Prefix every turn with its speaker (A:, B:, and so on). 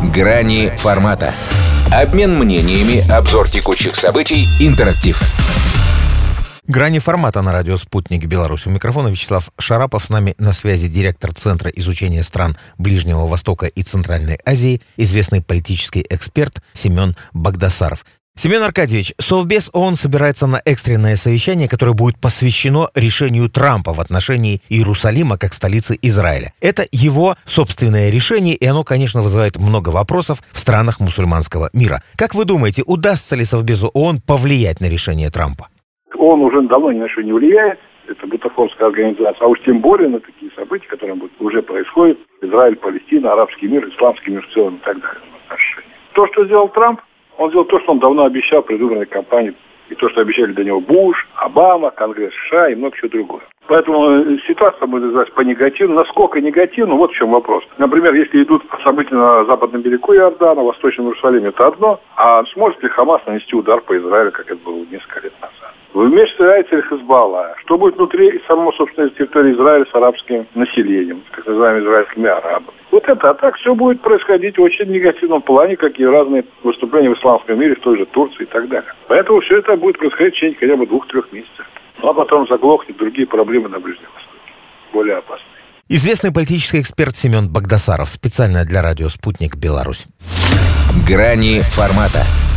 A: Грани формата. Обмен мнениями, обзор текущих событий, интерактив.
B: Грани формата на радио «Спутник Беларусь». У микрофона Вячеслав Шарапов. С нами на связи директор Центра изучения стран Ближнего Востока и Центральной Азии, известный политический эксперт Семен Багдасаров. Семен Аркадьевич, Совбез ООН собирается на экстренное совещание, которое будет посвящено решению Трампа в отношении Иерусалима как столицы Израиля. Это его собственное решение, и оно, конечно, вызывает много вопросов в странах мусульманского мира. Как вы думаете, удастся ли Совбезу ООН повлиять на решение Трампа?
C: Он уже давно ни на что не влияет. Это бутафорская организация. А уж тем более на такие события, которые уже происходят. Израиль, Палестина, арабский мир, исламский мир в целом и так далее. То, что сделал Трамп, он сделал то, что он давно обещал в предвыборной кампании. И то, что обещали до него Буш, Обама, Конгресс США и много чего другого. Поэтому ситуация будет развиваться по негативу. Насколько негативно, вот в чем вопрос. Например, если идут события на западном берегу Иордана, в Восточном Иерусалиме, это одно. А сможет ли Хамас нанести удар по Израилю, как это было несколько лет назад? Вмешивается ли Хезболла? Что будет внутри самой, собственно, территории Израиля с арабским населением, так называемыми израильскими арабами? Вот это, а так все будет происходить в очень негативном плане, как и разные выступления в исламском мире, в той же Турции и так далее. Поэтому все это будет происходить в течение хотя бы 2-3 месяцев. Ну а потом заглохнет другие проблемы на Ближнем Востоке, более опасные.
B: Известный политический эксперт Семен Багдасаров, специально для радио «Спутник Беларусь».
A: Грани формата.